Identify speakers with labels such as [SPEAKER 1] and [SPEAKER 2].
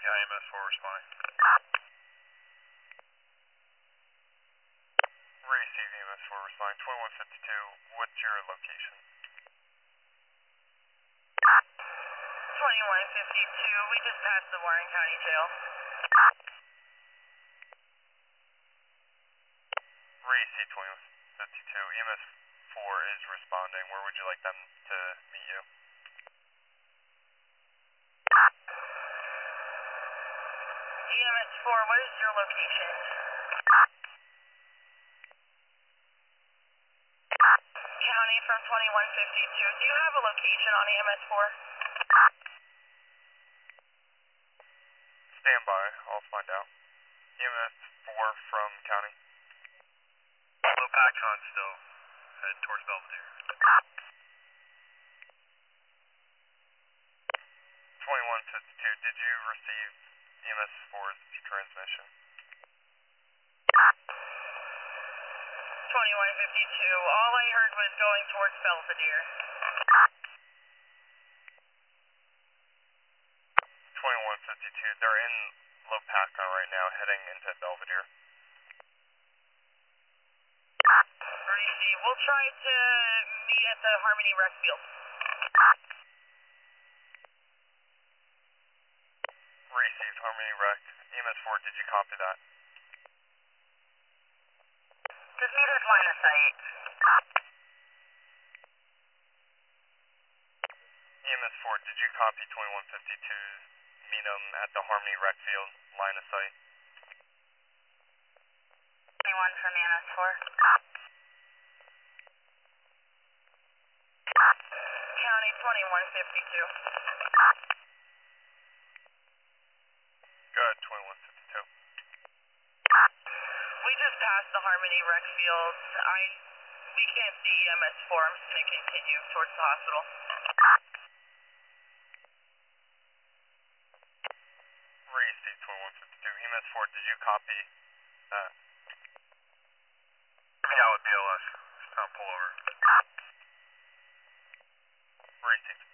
[SPEAKER 1] IMS 4 responding. Receive EMS 4 responding. 2152, what's your location?
[SPEAKER 2] 2152, we just passed the Warren County Jail.
[SPEAKER 1] Receive 2152, EMS 4 is responding. Where would you like them to meet you?
[SPEAKER 2] EMS 4, what is your location? County from 2152, do you have a location on EMS 4?
[SPEAKER 1] Stand by, I'll find out. EMS 4 from county.
[SPEAKER 3] Low Pacon still, heading towards Belvedere.
[SPEAKER 1] 2152, did you receive EMS 4's transmission?
[SPEAKER 2] 2152, all I heard was going towards Belvedere.
[SPEAKER 1] 2152, they're in Lopatcon right now, heading into Belvedere.
[SPEAKER 2] Receive, we'll try to meet at the Harmony Rec Field.
[SPEAKER 1] Received Harmony Rec. EMS 4, did you copy that?
[SPEAKER 2] Just meet us line of sight.
[SPEAKER 1] EMS 4, did you copy 2152's meet them at the Harmony Rec Field, line of sight?
[SPEAKER 2] 21 from EMS 4. County 2152.
[SPEAKER 1] Good, 2152.
[SPEAKER 2] We just passed the Harmony Rec Field. We can't see EMS 4. I'm just going to continue towards the hospital.
[SPEAKER 1] Received 2152. EMS 4, did you copy that?
[SPEAKER 3] Yeah, with BLS. Just pull over.
[SPEAKER 1] Received.